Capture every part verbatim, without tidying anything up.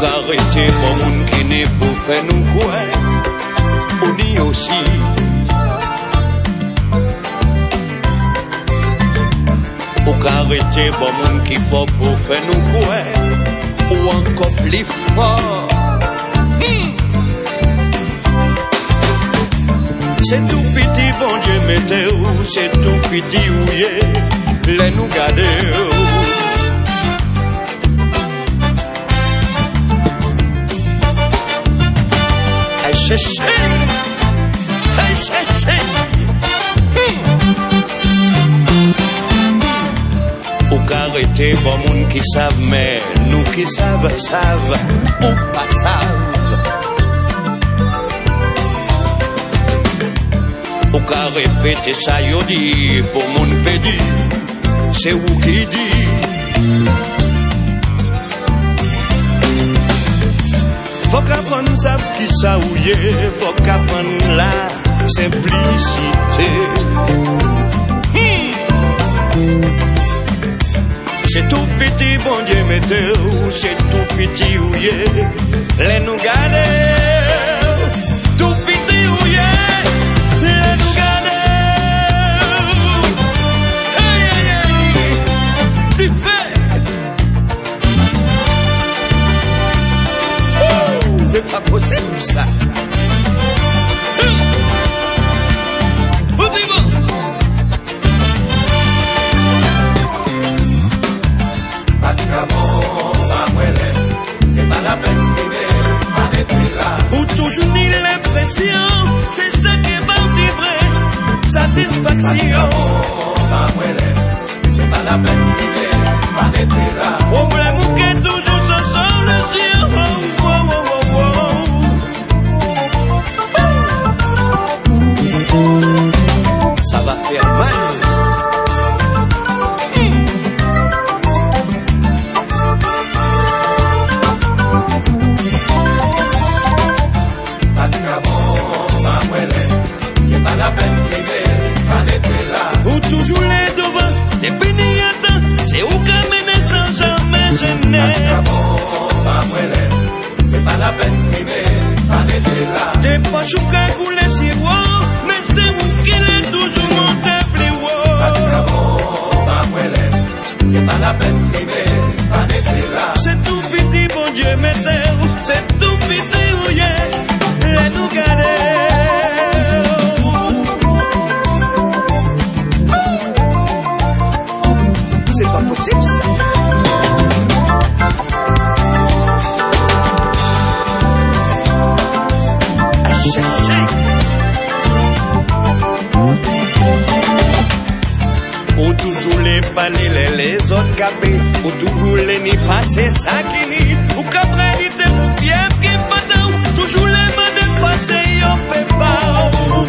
arrêter pour moun qui n'est pour faire nous quoi. On y aussi. Ou arrêter pour moun qui faut pour faire nous quoi. Ou encore plus fort. Mm. C'est tout petit bon Dieu mettez où, c'est tout petit où yé, les nous garder. Hey chercher, hey chercher. Ou arrêter bon monde qui savent mais nous qui savent savent ou pas savent. Ou qu'à répéter ça yo dit pour mon pédi, c'est vous qui dit. Faut qu'apprendre ça qui ça ou yé, faut qu'apprendre la simplicité. Hmm. C'est tout petit bon Dieu mettez, c'est tout petit ou yé, les nous garder. Tout petit ou yé. C'est pas possible ça. C'est pas la peine de ou toujours ni l'impression, c'est ça qui va vibrer. Satisfaction. C'est pas la peine de problème ou que toujours sans solution. Ça va faire mal. Mmh. C'est pas la peine de ou toujours les devants, des bénis à temps, c'est où qu'à mener sans jamais gêner. C'est pas la peine de des pas chouka couler si haut, mais c'est où qu'il est toujours monté plus haut. C'est pas la peine de c'est tout petit bon Dieu mettez, c'est tout petit où y'a, les nous garder. C'est pas possible ça. Ou toujours les palais, les autres capés, ou toujours les ni passer ça qui ni, ou qu'après il était pour fier qui patin, toujours les mains de passer, y'en fait pas.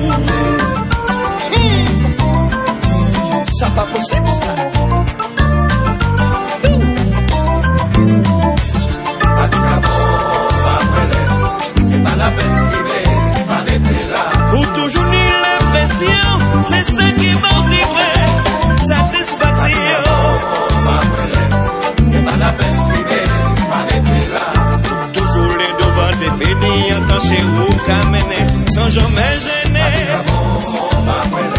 Hmm. Ça pas possible ça. C'est pas la peine de ou toujours ni l'impression, c'est ça qui va vibrer. Satisfaction. C'est pas la peine de toujours les devants des bénis, quand c'est où qu'à mener, sans jamais gêner.